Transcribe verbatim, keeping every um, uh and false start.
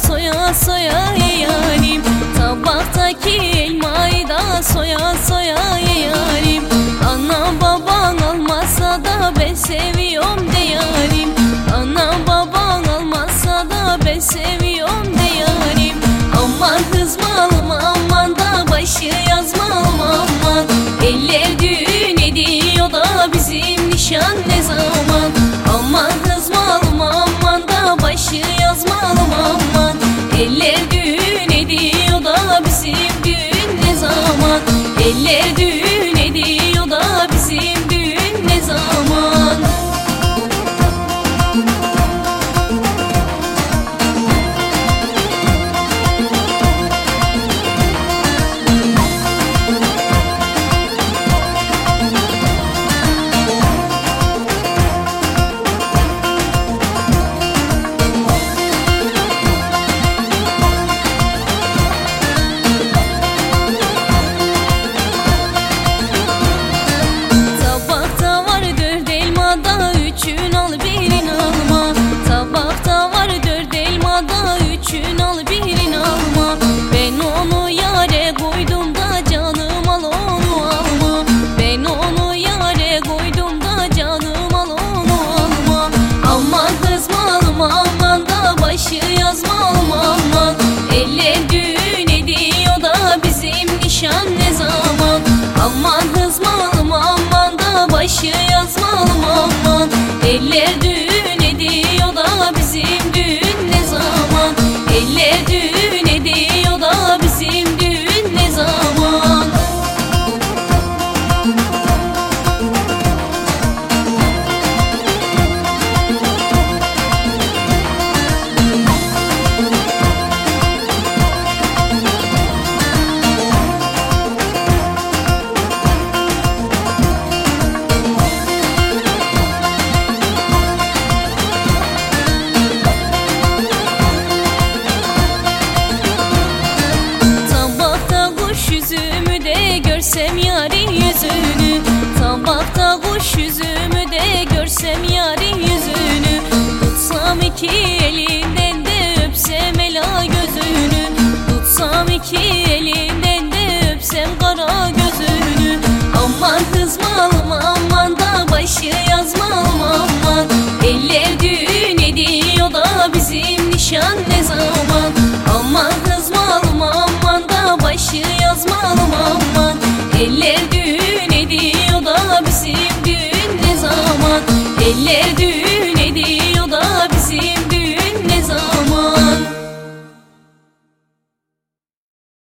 soya soya yarim. Tabaktaki elmayı da soya soya yarim. Ana baban almazsa da ben seviyorum de yarim. Ana baban almazsa da ben seviyorum de yarim. Aman kızmalım aman da başı yazmalım aman. Eller düğün ediyor da bizim nişan ne zaman? Aman kızmalım aman da başı yazmalım aman. Eller düğün ediyor da bizim düğün ne zaman? Eller düğün ediyor da bizim düğün ne zaman? Üçün al birini alma. Tabakta var dört elma da üçün al birini alma. Ben onu yare koydum da canım al onu alma. Ben onu yare koydum da canım al onu alma. Aman kızmalım aman da başı yazmalım aman. Eller düğün ediyor da bizim nişan ne zaman? Aman kızmalım aman da başı yazmalım aman. Eller düğün ediyor da bizim düğün ne zaman? Eller düğün ediyor da bizim düğün ne zaman? Yüzümü de görsem yarın yüzünü. Tabakta kuş yüzümü de görsem yarın yüzünü. Tutsam iki elinden de öpsem ela gözünü. Tutsam iki elinden de öpsem kara gözünü. Aman kızmalım aman da başı yazmalım aman. Eller düğün ediyor da bizim nişan ne zaman? Aman kızmalım aman da başı yazmalım aman. Eller düğün ediyor da bizim düğün ne zaman? Eller düğün